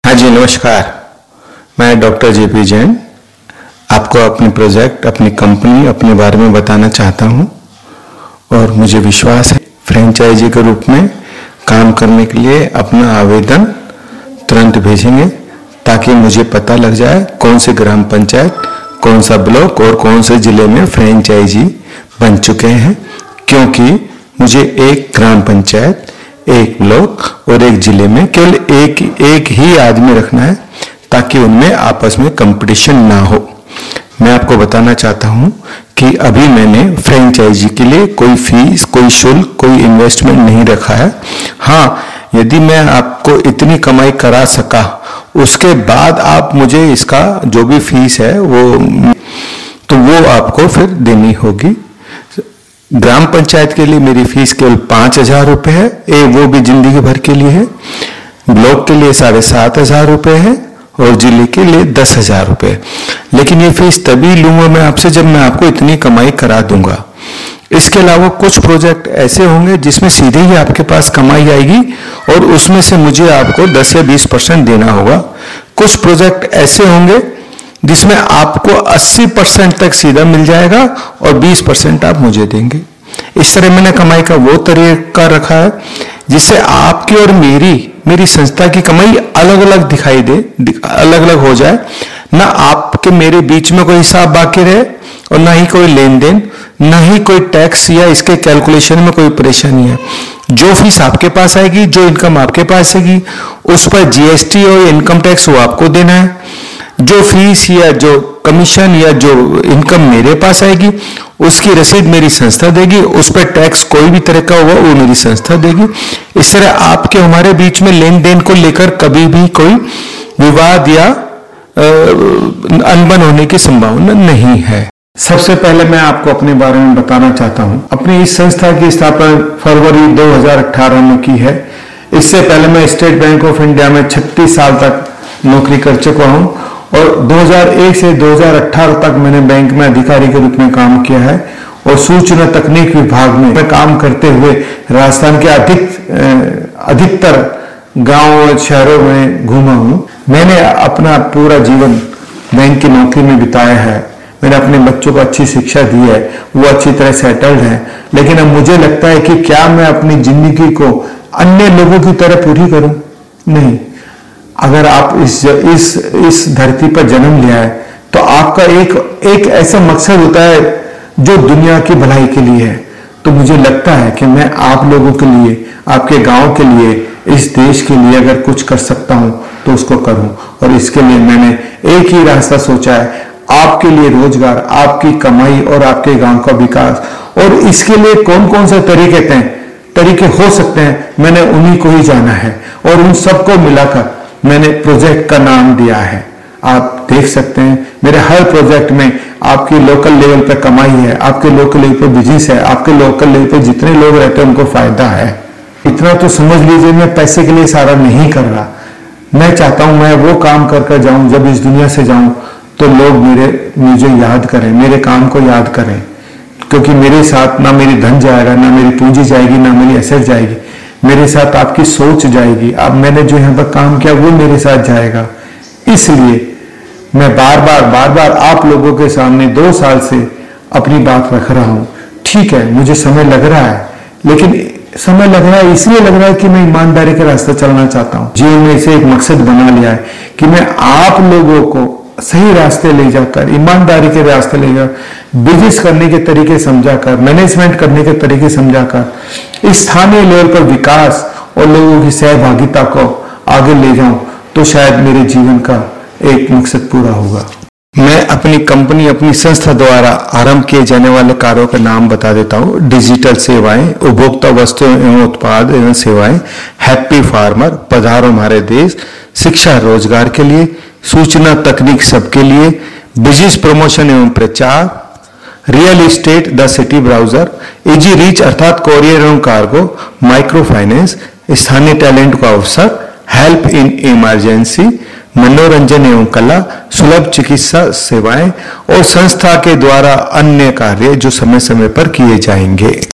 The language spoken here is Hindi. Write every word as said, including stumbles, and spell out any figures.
हाँ जी, नमस्कार। मैं डॉक्टर जे पी जैन आपको अपने प्रोजेक्ट, अपनी कंपनी, अपने बारे में बताना चाहता हूँ और मुझे विश्वास है फ्रेंचाइजी के रूप में काम करने के लिए अपना आवेदन तुरंत भेजेंगे ताकि मुझे पता लग जाए कौन से ग्राम पंचायत, कौन सा ब्लॉक और कौन से जिले में फ्रेंचाइजी बन चुके हैं, क्योंकि मुझे एक ग्राम पंचायत, एक ब्लॉक और एक जिले में केवल एक एक ही आदमी रखना है ताकि उनमें आपस में कंपटीशन ना हो। मैं आपको बताना चाहता हूं कि अभी मैंने फ्रेंचाइजी के लिए कोई फीस, कोई शुल्क, कोई इन्वेस्टमेंट नहीं रखा है। हाँ, यदि मैं आपको इतनी कमाई करा सका उसके बाद आप मुझे इसका जो भी फीस है वो तो वो आपको फिर देनी होगी। ग्राम पंचायत के लिए मेरी फीस केवल पांच हजार रुपये है, ए वो भी जिंदगी भर के लिए है। ब्लॉक के लिए साढ़े सात हजार रुपये है और जिले के लिए दस हजार रुपये। लेकिन ये फीस तभी लूंगा मैं आपसे जब मैं आपको इतनी कमाई करा दूंगा। इसके अलावा कुछ प्रोजेक्ट ऐसे होंगे जिसमें सीधे ही आपके पास कमाई आएगी और उसमें से मुझे आपको दस या बीस परसेंट देना होगा। कुछ प्रोजेक्ट ऐसे होंगे जिसमें आपको अस्सी परसेंट तक सीधा मिल जाएगा और बीस परसेंट आप मुझे देंगे। इस तरह मैंने कमाई का वो तरीका रखा है जिससे आपकी और मेरी मेरी संस्था की कमाई अलग अलग दिखाई दे, अलग अलग हो जाए। ना आपके मेरे बीच में कोई हिसाब बाकी रहे और ना ही कोई लेन देन, ना ही कोई टैक्स या इसके कैलकुलेशन में कोई परेशानी है। जो फीस आपके पास आएगी, जो इनकम आपके पास आएगी, उस पर जीएसटी और इनकम टैक्स वो आपको देना है। जो फीस या जो कमीशन या जो इनकम मेरे पास आएगी उसकी रसीद मेरी संस्था देगी, उस पर टैक्स कोई भी तरह का होगा वो मेरी संस्था देगी। इस तरह आपके हमारे बीच में लेन देन को लेकर कभी भी कोई विवाद या अनबन होने की संभावना नहीं है। सबसे पहले मैं आपको अपने बारे में बताना चाहता हूं। अपनी इस संस्था की स्थापना फरवरी दो हज़ार अठारह में की है। इससे पहले मैं स्टेट बैंक ऑफ इंडिया में छत्तीस साल तक नौकरी कर चुका हूं और दो हज़ार एक से दो हज़ार अठारह तक मैंने बैंक में अधिकारी के रूप में काम किया है और सूचना तकनीक विभाग में मैं काम करते हुए राजस्थान के अधिक अधिकतर गांव और शहरों में घूमा हूं। मैंने अपना पूरा जीवन बैंक की नौकरी में बिताया है। मैंने अपने बच्चों को अच्छी शिक्षा दी है, वो अच्छी तरह सेटल्ड है। लेकिन अब मुझे लगता है कि क्या मैं अपनी जिंदगी को अन्य लोगों की तरह पूरी करूं? नहीं। अगर आप इस इस इस धरती पर जन्म लिया है तो आपका एक एक ऐसा मकसद होता है जो दुनिया की भलाई के लिए है। तो मुझे लगता है कि मैं आप लोगों के लिए, आपके गांव के लिए, इस देश के लिए अगर कुछ कर सकता हूं तो उसको करूं। और इसके लिए मैंने एक ही रास्ता सोचा है, आपके लिए रोजगार, आपकी कमाई और आपके गांव का विकास। और इसके लिए कौन कौन से तरीके थे तरीके हो सकते हैं, मैंने उन्हीं को ही जाना है और उन सबको मिलाकर मैंने प्रोजेक्ट का नाम दिया है। आप देख सकते हैं मेरे हर प्रोजेक्ट में आपकी लोकल लेवल पे कमाई है, आपके लोकल लेवल पे बिजनेस है, आपके लोकल लेवल पे जितने लोग रहते हैं उनको फायदा है। इतना तो समझ लीजिए मैं पैसे के लिए सारा नहीं कर रहा। मैं चाहता हूं मैं वो काम कर कर जाऊं, जब इस दुनिया से जाऊं तो लोग मेरे मुझे याद करें, मेरे काम को याद करें। क्योंकि मेरे साथ ना मेरी धन जाएगा, ना मेरी पूंजी जाएगी, ना मेरी एसेट जाएगी, मेरे साथ आपकी सोच जाएगी। अब मैंने जो यहाँ पर काम किया वो मेरे साथ जाएगा। इसलिए मैं बार बार बार बार आप लोगों के सामने दो साल से अपनी बात रख रहा हूँ। ठीक है, मुझे समय लग रहा है, लेकिन समय लग रहा है इसलिए लग रहा है कि मैं ईमानदारी का रास्ता चलना चाहता हूँ। जीवन में इसे एक मकसद बना लिया है कि मैं आप लोगों को सही रास्ते ले जाकर, ईमानदारी के रास्ते ले जाकर, बिजनेस करने के तरीके समझाकर, मैनेजमेंट करने के तरीके समझाकर स्थानीय लेवल पर विकास और लोगों की सहभागिता को आगे ले जाऊं तो शायद मेरे जीवन का एक मकसद पूरा होगा। मैं अपनी कंपनी, अपनी संस्था द्वारा आरंभ किए जाने वाले कार्यों का नाम बता देता हूँ। डिजिटल सेवाएं, उपभोक्ता वस्तुएं एवं उत्पाद एवं सेवाएं, हैप्पी फार्मर, पधारो हमारे देश, शिक्षा रोजगार के लिए, सूचना तकनीक सबके लिए, बिजनेस प्रमोशन एवं प्रचार, real estate, the city browser, easy reach अर्थात कोरियर एवं कार्गो, माइक्रो फाइनेंस, स्थानीय टैलेंट का अवसर, हेल्प इन इमरजेंसी, मनोरंजन एवं कला, सुलभ चिकित्सा सेवाएं और संस्था के द्वारा अन्य कार्य जो समय समय पर किए जाएंगे।